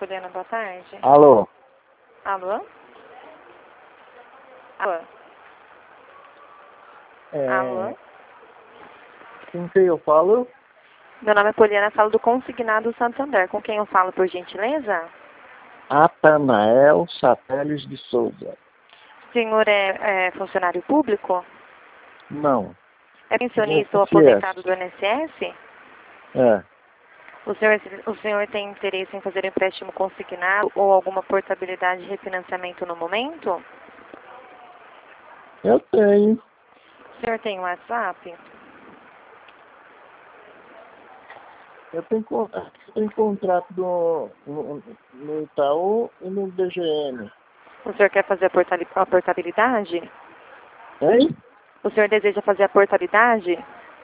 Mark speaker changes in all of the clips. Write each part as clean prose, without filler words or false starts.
Speaker 1: Poliana, boa tarde.
Speaker 2: Alô?
Speaker 1: Alô? Alô?
Speaker 2: É...
Speaker 1: Alô?
Speaker 2: Com quem eu falo?
Speaker 1: Meu nome é Poliana, falo do Consignado Santander. Com quem eu falo, por gentileza?
Speaker 2: Atanael Sateles de Souza.
Speaker 1: O senhor é funcionário público?
Speaker 2: Não.
Speaker 1: É pensionista ou
Speaker 2: INSS.
Speaker 1: aposentado do INSS?
Speaker 2: É.
Speaker 1: O senhor tem interesse em fazer empréstimo consignado ou alguma portabilidade de refinanciamento no momento?
Speaker 2: Eu tenho.
Speaker 1: O senhor tem WhatsApp?
Speaker 2: Eu tenho contrato no Itaú e no DGM.
Speaker 1: O senhor quer fazer a portabilidade?
Speaker 2: Hein?
Speaker 1: O senhor deseja fazer a portabilidade?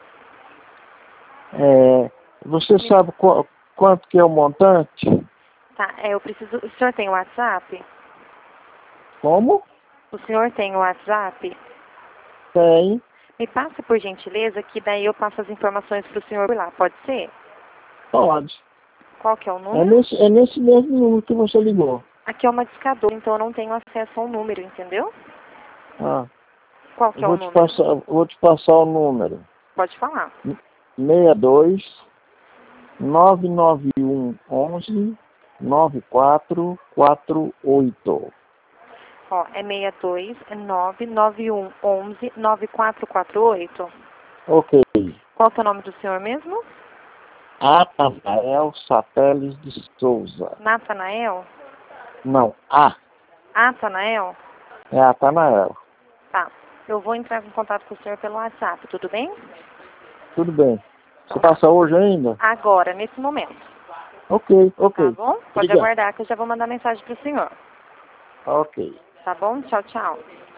Speaker 2: Você sabe quanto que é o montante?
Speaker 1: Tá, eu preciso... O senhor tem WhatsApp?
Speaker 2: Como?
Speaker 1: O senhor tem WhatsApp?
Speaker 2: Tem.
Speaker 1: Me passa, por gentileza, que daí eu passo as informações para o senhor por lá. Pode ser?
Speaker 2: Pode.
Speaker 1: Qual que é o
Speaker 2: É
Speaker 1: número?
Speaker 2: nesse mesmo número que você ligou.
Speaker 1: Aqui é uma discadora, então eu não tenho acesso ao número, entendeu?
Speaker 2: Ah,
Speaker 1: Qual que é o número?
Speaker 2: vou te passar o número.
Speaker 1: Pode falar.
Speaker 2: 62 991 11 9448.
Speaker 1: Ó, é 62 991 11 9448.
Speaker 2: Ok.
Speaker 1: Qual que é o nome do senhor mesmo?
Speaker 2: Atanael Sateles de Souza.
Speaker 1: Natanael?
Speaker 2: Não,
Speaker 1: Atanael?
Speaker 2: é Atanael.
Speaker 1: Tá. Eu vou entrar em contato com o senhor pelo WhatsApp, tudo bem?
Speaker 2: Tudo bem. Você passa hoje ainda?
Speaker 1: Agora, nesse momento.
Speaker 2: Ok.
Speaker 1: Tá bom? Pode
Speaker 2: Obrigado.
Speaker 1: aguardar que eu já vou mandar mensagem pro senhor.
Speaker 2: Ok.
Speaker 1: Tá bom? Tchau, tchau.